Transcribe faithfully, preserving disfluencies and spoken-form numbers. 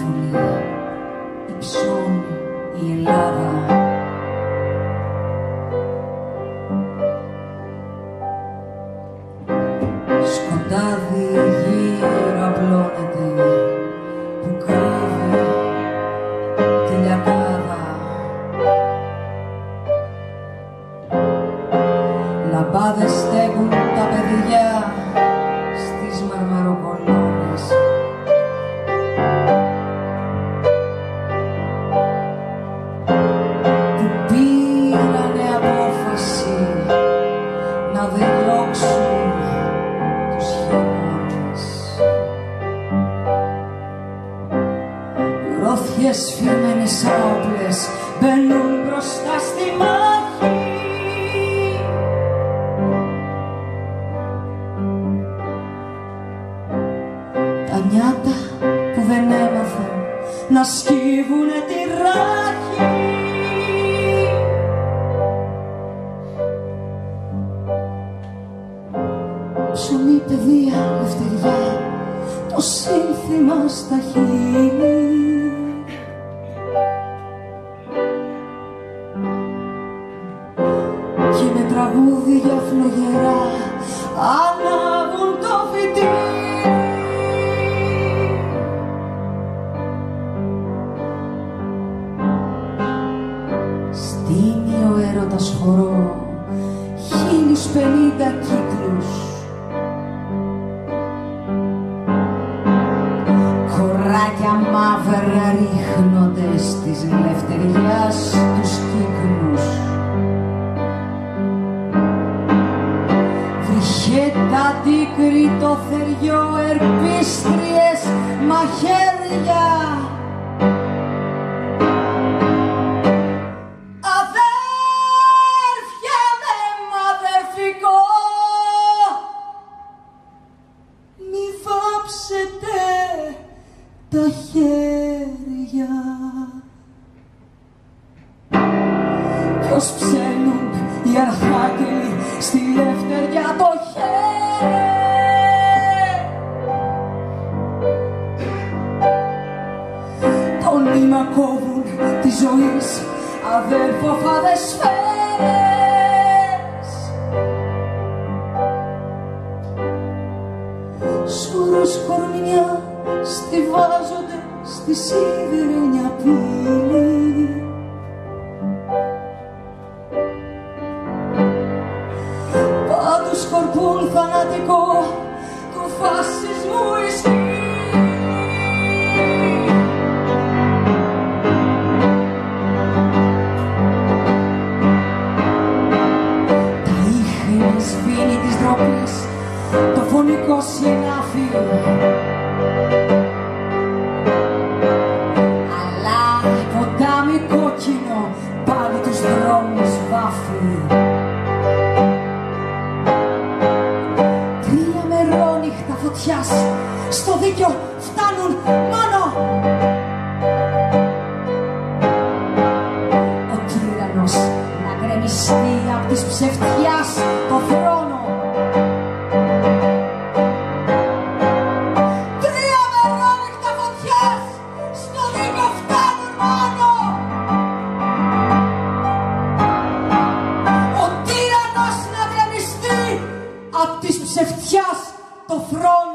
φωλή, υψώνει η Ελλάδα. Σκοτάδι γύρω απλώνεται που κρύβει τη λιακάδα. Λαμπάδες στέκουν τα παιδιά στις μαρμαροκολόνες. Που πήρανε απόφαση να διώξουν τους χειμώνες. Γροθιές φυρμένες άοπλες μπαίνουν μπροστά στη μάχη. Τα νιάτα που δεν έμαθαν να σκύβουνε τη ράχη. Ψωμί, παιδεία, ελευθεριά, το σύνθημα στα χείλη. Κι με τραγούδια φλογερά ανάβουν το φυτίλι. Στείνει ο έρωτας χορό χίλιους πενήντα κύκλους. Χωράκια μαύρα ρίχνονται στις ελευθεριάς τους κύκνους. Βρυχέτα τίκρη το θεριό, ερπίστριες μαχαίρια. Αδέρφια με μαδερφικό, μη βάψετε τα χέρια. Κι ως ψέλνουν οι αρχάγγελοι στη λευτεριά το χέρι, το νήμα κόβουν της ζωής αδέρφοφάδες σφαίρες. Σωρός κορμινιά στιβάζονται στη σίδερνια πύλη. Πάντως σκορπούν θανατικό του φασισμού η σκύλη. Τα ίχνη σβήνει της ντροπής το φωνικό συνάφι. Αλλά ποτάμι κόκκινο πάλι τους δρόμους βάφει. Τρία μερόνυχτα φωτιάς στο δίκιο φτάνουν μόνο. Ο τύραννος να γκρεμιστεί απ' της ψευτιάς το θρόνο. Τρία μερόνυχτα φωτιάς στο δίκιο φτάνουν μόνο. Ο τύραννος να γκρεμιστεί απ' της ψευτιάς το θρόνο.